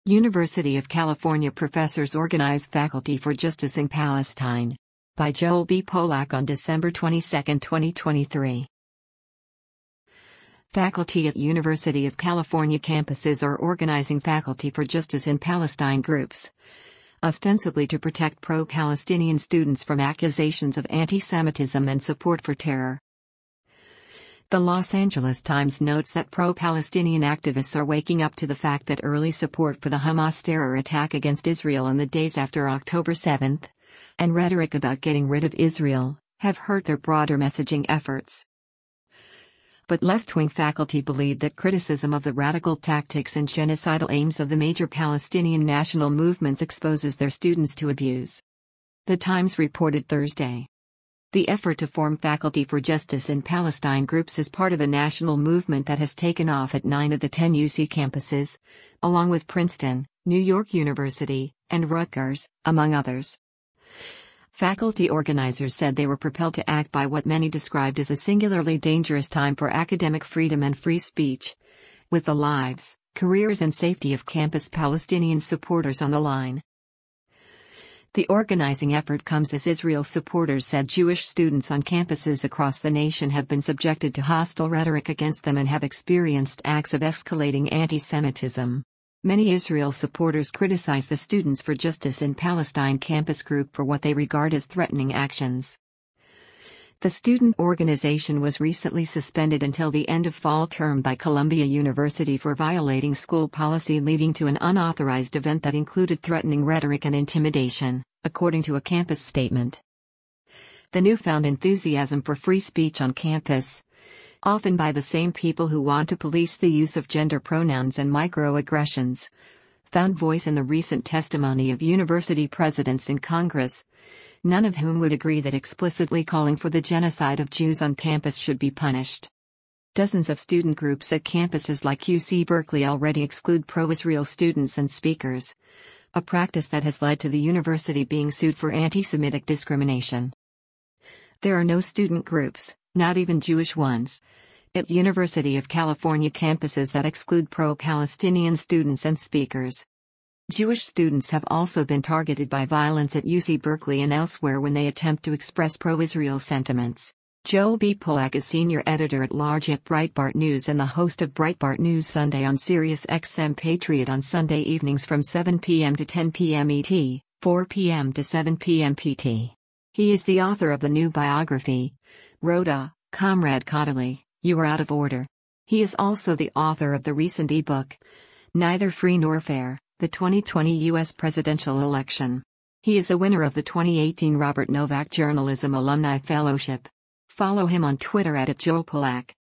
University of California professors organize Faculty for Justice in Palestine. By Joel B. Polak on December 22, 2023. Faculty at University of California campuses are organizing Faculty for Justice in Palestine groups, ostensibly to protect pro-Palestinian students from accusations of anti-Semitism and support for terror. The Los Angeles Times notes that pro-Palestinian activists are waking up to the fact that early support for the Hamas terror attack against Israel in the days after October 7, and rhetoric about getting rid of Israel, have hurt their broader messaging efforts. But left-wing faculty believe that criticism of the radical tactics and genocidal aims of the major Palestinian national movements exposes their students to abuse. The Times reported Thursday. The effort to form Faculty for Justice in Palestine groups is part of a national movement that has taken off at 9 of the 10 UC campuses, along with Princeton, New York University, and Rutgers, among others. Faculty organizers said they were propelled to act by what many described as a singularly dangerous time for academic freedom and free speech, with the lives, careers and safety of campus Palestinian supporters on the line. The organizing effort comes as Israel supporters said Jewish students on campuses across the nation have been subjected to hostile rhetoric against them and have experienced acts of escalating anti-Semitism. Many Israel supporters criticize the Students for Justice in Palestine campus group for what they regard as threatening actions. The student organization was recently suspended until the end of fall term by Columbia University for violating school policy leading to an unauthorized event that included threatening rhetoric and intimidation, according to a campus statement. The newfound enthusiasm for free speech on campus, often by the same people who want to police the use of gender pronouns and microaggressions, found voice in the recent testimony of university presidents in Congress, none of whom would agree that explicitly calling for the genocide of Jews on campus should be punished. Dozens of student groups at campuses like UC Berkeley already exclude pro-Israel students and speakers, a practice that has led to the university being sued for anti-Semitic discrimination. There are no student groups, not even Jewish ones, at University of California campuses that exclude pro-Palestinian students and speakers. Jewish students have also been targeted by violence at UC Berkeley and elsewhere when they attempt to express pro-Israel sentiments. Joel B. Polak is senior editor-at-large at Breitbart News and the host of Breitbart News Sunday on Sirius XM Patriot on Sunday evenings from 7 p.m. to 10 p.m. ET, 4 p.m. to 7 p.m. PT. He is the author of the new biography, Rhoda, Comrade Caudaly, You Are Out of Order. He is also the author of the recent ebook, Neither Free Nor Fair, the 2020 U.S. presidential election. He is a winner of the 2018 Robert Novak Journalism Alumni Fellowship. Follow him on Twitter @JoelPolak.